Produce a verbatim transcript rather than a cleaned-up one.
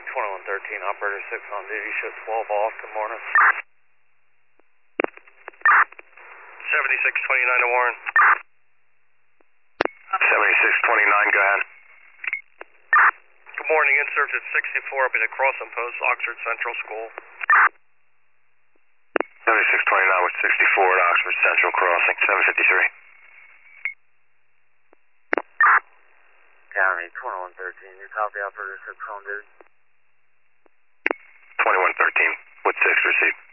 twenty-one thirteen, operator six on duty, show twelve off, good morning. seventy-six twenty-nine to Warren. seventy-six twenty-nine, go ahead. Good morning, insert at sixty-four up at the crossing post, Oxford Central School. seventy-six twenty-nine with sixty-four at Oxford Central Crossing, seven fifty-three. County, twenty-one thirteen, you copy, operator six on duty? twenty-one thirteen with six received.